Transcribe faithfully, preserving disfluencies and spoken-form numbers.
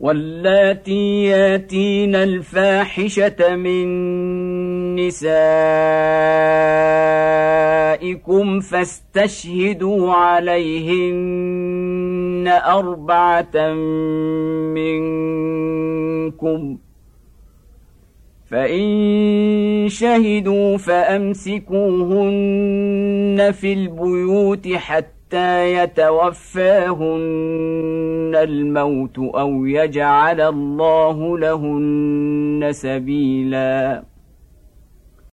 واللاتي ياتين الفاحشة من نسائكم فاستشهدوا عليهن أربعة منكم، فإن شهدوا فأمسكوهن في البيوت حتى يتوفاهن الموت أو يجعل الله لهن سبيلا.